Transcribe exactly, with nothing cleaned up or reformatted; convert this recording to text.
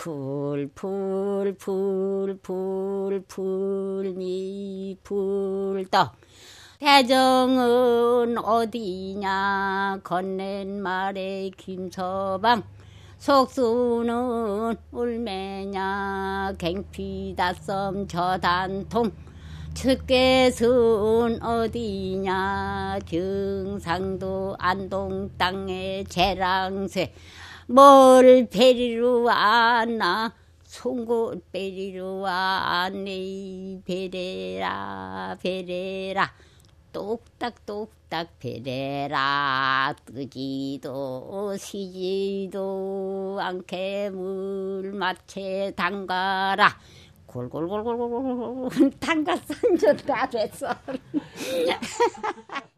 풀풀풀풀풀미 풀떡 대정은 어디냐 건넨 말에 김서방 속수는 울매냐 갱피다썸 저단통 측계순 어디냐 경상도 안동 땅의 재랑새 뭘 베리로 왔나 송곳 베리로 왔네 베레라 베레라 똑딱똑딱 베레라 뜨지도 시지도 않게 물마채 담가라 골골골골골 담갔어 이제 다 됐어